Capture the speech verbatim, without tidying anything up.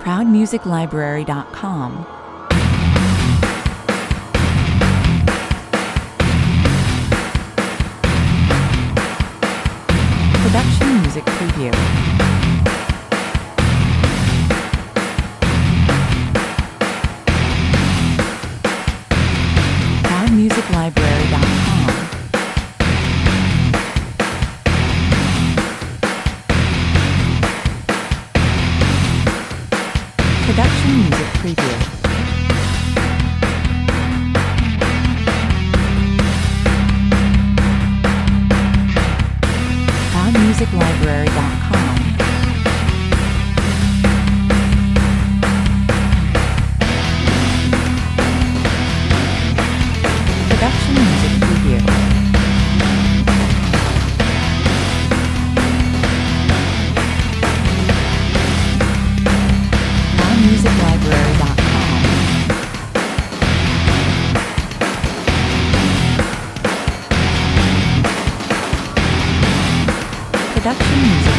proud music library dot com. Production Music Preview. proud music library dot com. Production Music Preview. proud music library dot com. Production Music Preview. proud music library dot com. Production Music